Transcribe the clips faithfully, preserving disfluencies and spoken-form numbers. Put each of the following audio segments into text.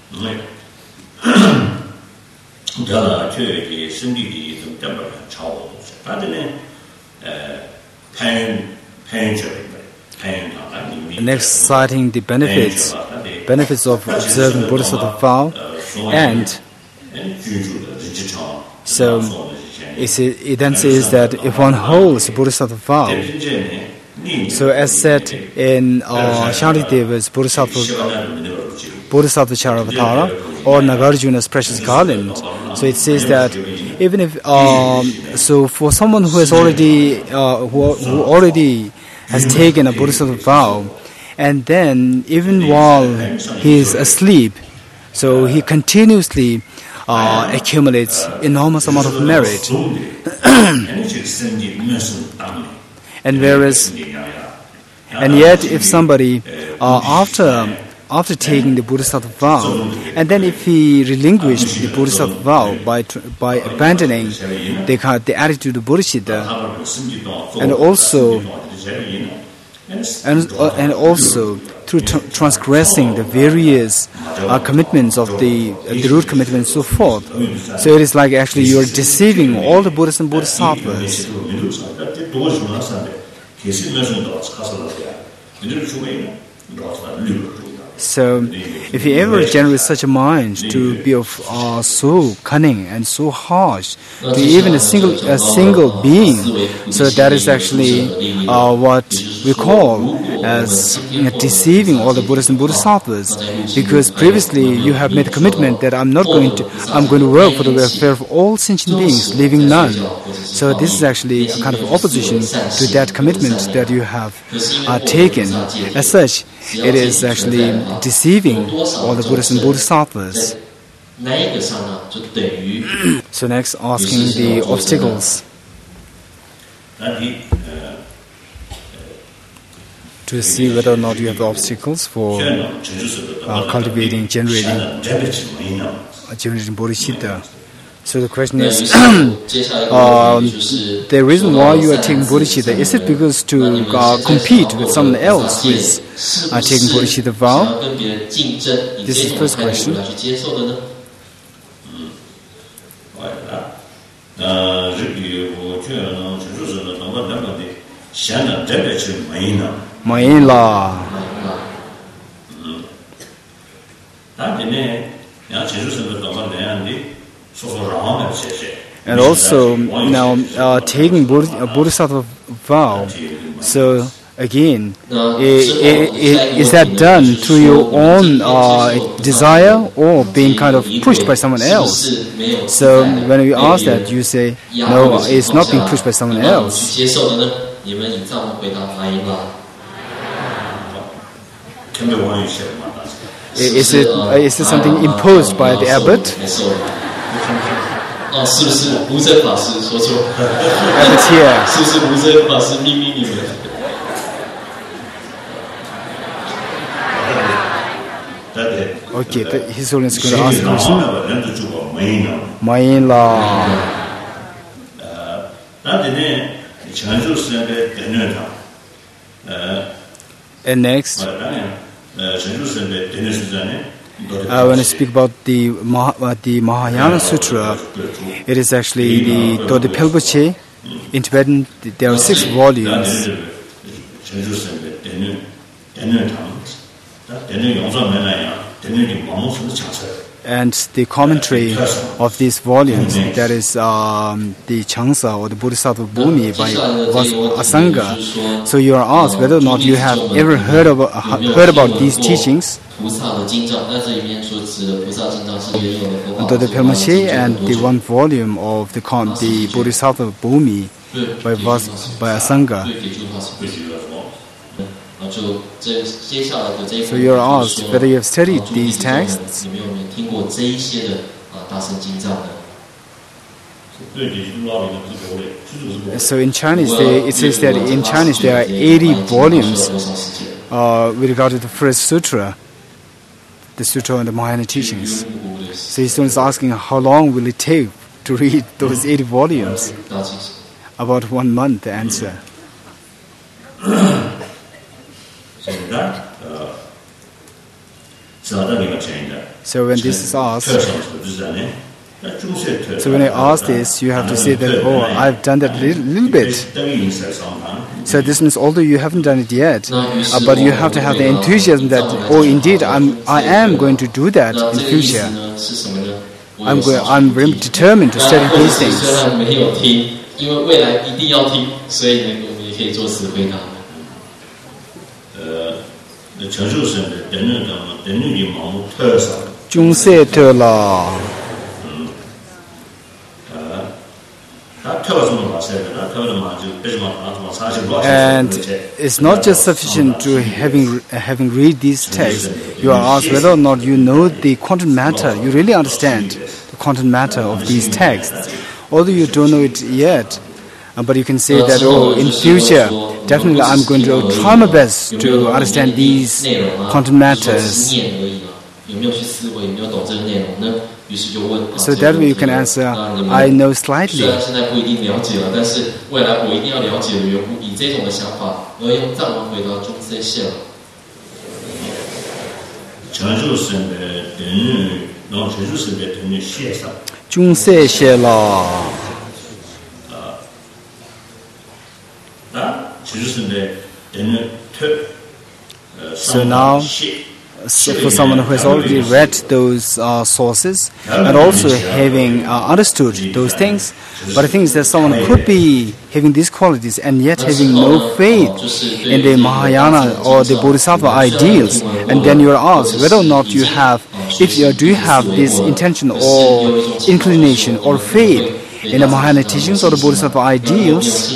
Next, citing the benefits, benefits of observing Bodhisattva vow, and so it, it then says that if one holds Bodhisattva vow, so as said in uh, Shantideva's Bodhisattva, Bodhisattva Charavatara or Nagarjuna's Precious Garland, so it says that even if um, so for someone who has already uh, who, who already has taken a Bodhisattva vow, and then even while he is asleep, so he continuously uh, accumulates enormous amount of merit. And whereas, and yet if somebody uh, after after taking the Bodhisattva vow, and then if he relinquished the Bodhisattva vow by by abandoning the the attitude of bodhicitta, and also and uh, and also through t- transgressing the various uh, commitments of the uh, the root commitments and so forth, so it is like actually you are deceiving all the Buddhas and Bodhisattvas. So, if he ever generates such a mind to be of uh, so cunning and so harsh to even a single a single being, so that is actually uh, what we call as you know, deceiving all the Buddhas and Bodhisattvas. Because previously you have made a commitment that I'm not going to I'm going to work for the welfare of all sentient beings, leaving none. So this is actually a kind of opposition to that commitment that you have uh, taken. As such, it is actually deceiving all the Buddhas and Bodhisattvas. So next, asking the obstacles to see whether or not you have obstacles for uh, cultivating, generating, uh, generating bodhicitta. So the question is, um, the reason why you are taking bodhicitta, is it because to uh, compete with someone else who is uh, taking bodhicitta vow? This is the first question. Maila. And also now uh, taking bodhisattva vow. So again, is that done through your own uh, desire or being kind of pushed by someone else? So when we ask that, you say no, it's not being pushed by someone else. Is it uh, is it something imposed by the abbot? Abbot here. Okay, the, His Holiness is going to ask the question. Mayin la. And next, uh, when I speak about the Mah- the Mahayana Sutra, it is actually the Dodi Pelboche. In Tibetan, there are six volumes. And the commentary of these volumes, that is um, the Changsa or the Bodhisattva Bhumi by Vasasanga. So you are asked whether or not you have ever heard about, heard about these teachings. The Pelmache and the one volume of the, the Bodhisattva Bhumi by, Vas, by Asanga. So you are asked whether you have studied these texts. So in Chinese, they, it says that in Chinese there are eighty volumes uh, with regard to the first sutra, the sutra on the Mahayana teachings. So he's is asking how long will it take to read those eighty volumes? About one month, the answer. So when this is asked, so when I ask this, you have to say that, oh, I've done that little, little bit. So this means although you haven't done it yet, uh, but you have to have the enthusiasm that, oh, indeed, I'm, I am going to do that in future. I'm going, I'm very determined to study these things. And it's not just sufficient to having having read these texts. You are asked whether or not you know the content matter. You really understand the content matter of these texts. Although you don't know it yet, uh, but you can say that, oh, in future, definitely I'm going to try my best to understand these content matters. So that way you can answer, I know slightly. So now, so for someone who has already read those uh, sources and also having uh, understood those things, but the thing is that someone could be having these qualities and yet having no faith in the Mahayana or the Bodhisattva ideals, and then you are asked whether or not you have, if you do you have this intention or inclination or faith in the Mahayana teachings or the Bodhisattva ideals.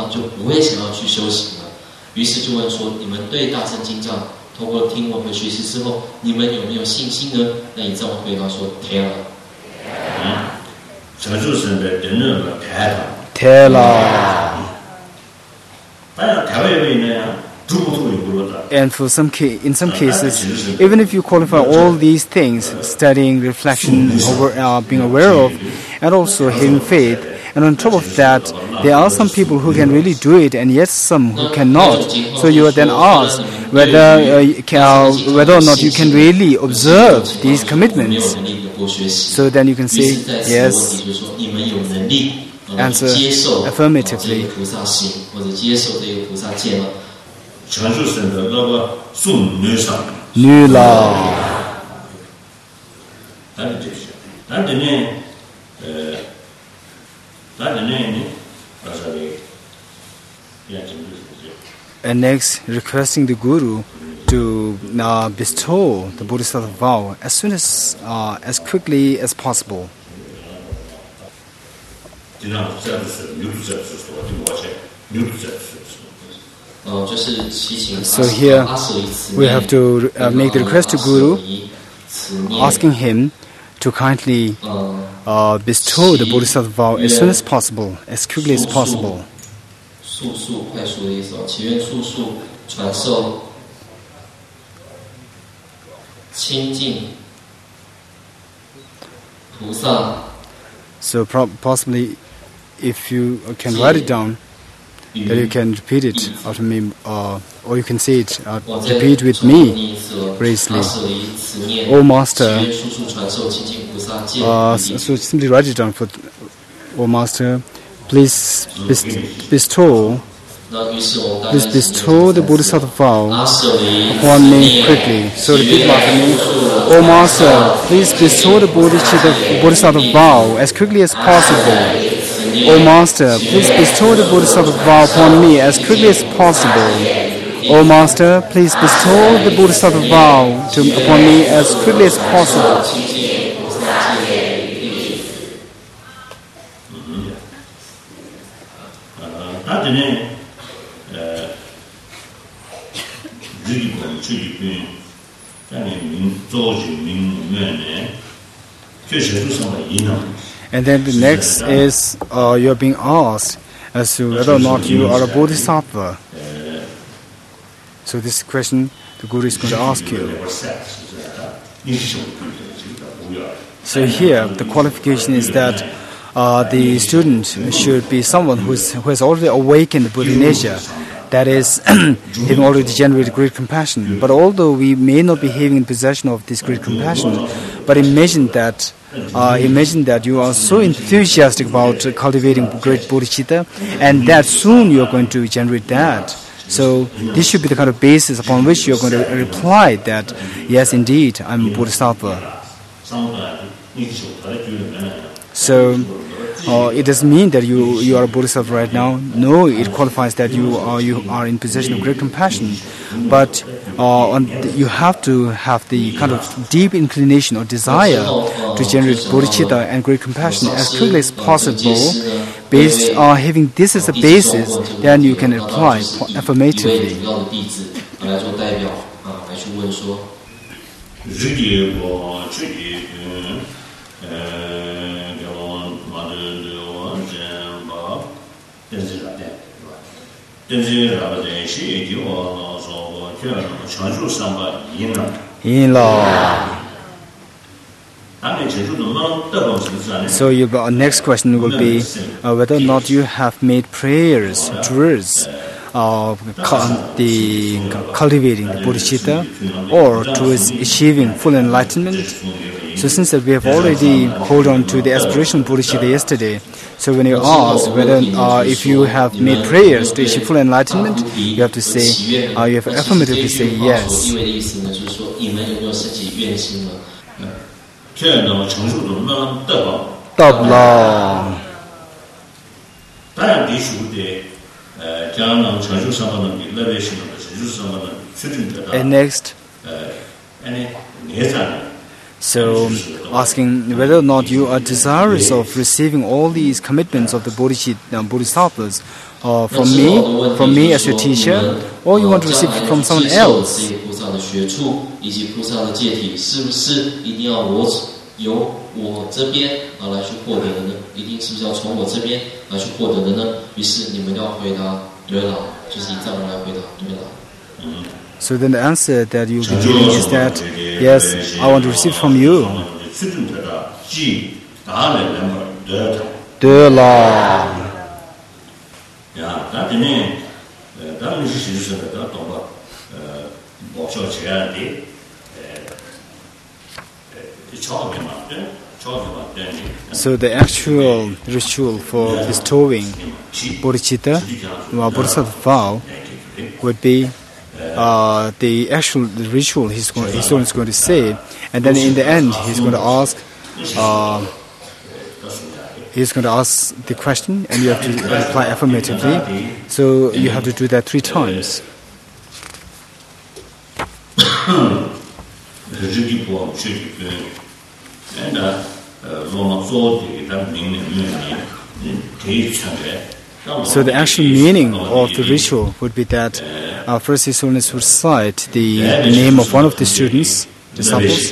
通过听闻和学习之后，你们有没有信心呢？那你这么回答说：“天了。”嗯，这就是的真正的开了。天了。当然，台湾人呢，诸不同有不的。And for some ca- in some cases, even if you qualify all these things, studying, reflection, over, uh, being aware of, and also having faith, and on top of that, there are some people who can really do it, and yet some who cannot. So you are then asked whether uh, can, whether or not you can really observe these commitments. So then you can say yes. Answer affirmatively. Nula. And next, requesting the Guru to uh, bestow the Bodhisattva vow as soon as, uh, as quickly as possible. So here, we have to uh, make the request to Guru, asking him to kindly uh, bestow the Bodhisattva vow as soon as possible, as quickly as possible. So pro- possibly, if you can write it down, then you can repeat it after me, uh, or you can say it, uh, repeat with me, briefly. Oh Master, uh, so, so simply write it down for, oh Master, please bestow, please bestow the Bodhisattva vow upon me quickly. So repeat after me. Oh Master, please bestow the Bodhisattva, Bodhisattva vow as quickly as possible. Oh Master, please bestow the Bodhisattva vow upon me as quickly as possible. Oh Master, please bestow the Bodhisattva vow to, upon me as quickly as possible. And then the next is uh, you are being asked as to whether or not you are a bodhisattva. So this question the Guru is going to ask you. So here the qualification is that uh, the student should be someone who, is, who has already awakened the Buddha nature. That is, having already generated great compassion. But although we may not be having in possession of this great compassion, But imagine that, uh, imagine that you are so enthusiastic about uh, cultivating great bodhicitta, and that soon you are going to generate that. So this should be the kind of basis upon which you are going to reply that, yes, indeed, I'm a bodhisattva. So uh, it doesn't mean that you, you are a bodhisattva right now. No, it qualifies that you are you are in possession of great compassion. But uh, on the, you have to have the kind of deep inclination or desire to generate bodhicitta and great compassion as quickly as possible. Based on having this as a basis, then you can apply affirmatively. So your next question will be uh, whether or not you have made prayers towards uh, cu- the cultivating the bodhicitta or towards achieving full enlightenment. So since that we have already hold on to the aspiration of bodhicitta yesterday, so when you ask whether uh, if you have made prayers to achieve full enlightenment, you have to say, uh, you have affirmatively say yes. And next, so asking whether or not you are desirous of receiving all these commitments of the bodhisattvas uh, from me, from me as your teacher, or you want to receive it from someone else. So then the answer that you'll be giving is that, yes, I want to receive from you. De la. So the actual ritual for bestowing bodhicitta, well, bodhisattva vow, would be uh, the actual the ritual he's going, he's going to say, and then in the end he's going to ask, uh, he's going to ask the question, and you have to reply affirmatively. So you have to do that three times. So the actual meaning of the ritual would be that uh, first His Holiness would recite the name of one of the students, disciples.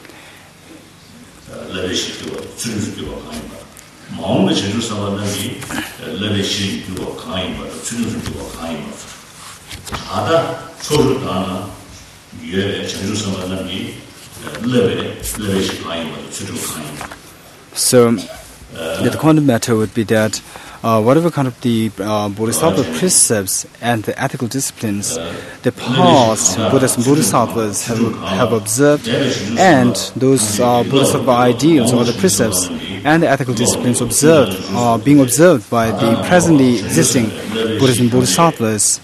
So the content matter would be that uh, whatever kind of the uh, bodhisattva precepts and the ethical disciplines the past Buddhas and Bodhisattvas have, have observed, and those uh, bodhisattva ideals or the precepts and the ethical disciplines observed are being observed by the presently existing Buddhas and Bodhisattvas.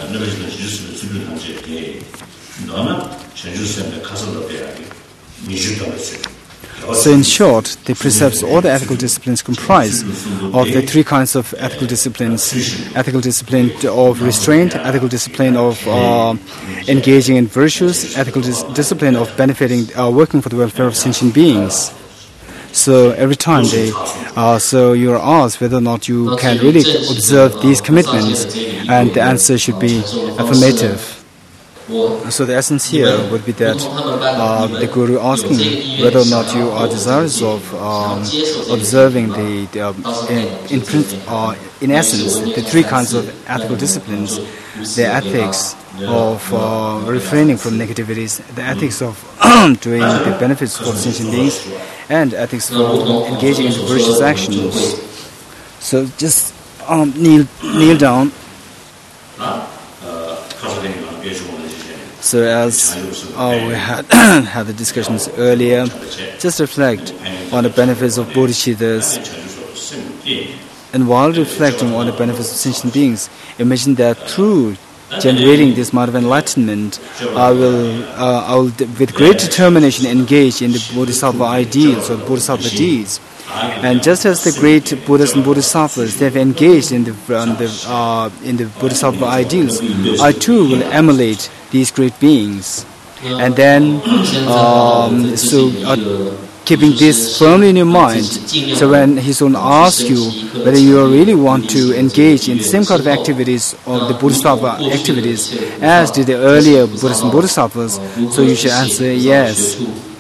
So in short, the precepts or the ethical disciplines comprise of the three kinds of ethical disciplines: ethical discipline of restraint, ethical discipline of uh, engaging in virtues, ethical dis- discipline of benefiting, uh, working for the welfare of sentient beings. So every time they, uh, so you are asked whether or not you can really observe these commitments, and the answer should be affirmative. So the essence here would be that uh, the Guru asking whether or not you are desirous of um, observing the, the uh, in in, uh, in essence the three kinds of ethical disciplines: the ethics of uh, refraining from negativities, the ethics of doing the benefits for sentient beings, and ethics for engaging in virtuous actions. So just um, kneel kneel down. So as uh, we had had the discussions earlier, just reflect on the benefits of bodhicittas. And while reflecting on the benefits of sentient beings, imagine that through generating this amount of enlightenment, I will, uh, I will with great determination engage in the bodhisattva ideals or bodhisattva deeds. And just as the great Buddhas and Bodhisattvas, they have engaged in the, um, the uh, in the bodhisattva ideals, I too will emulate these great beings. And then, um, so uh, keeping this firmly in your mind, so when he soon asks you whether you really want to engage in the same kind of activities or the bodhisattva activities as did the earlier Buddhas and Bodhisattvas, so you should answer yes.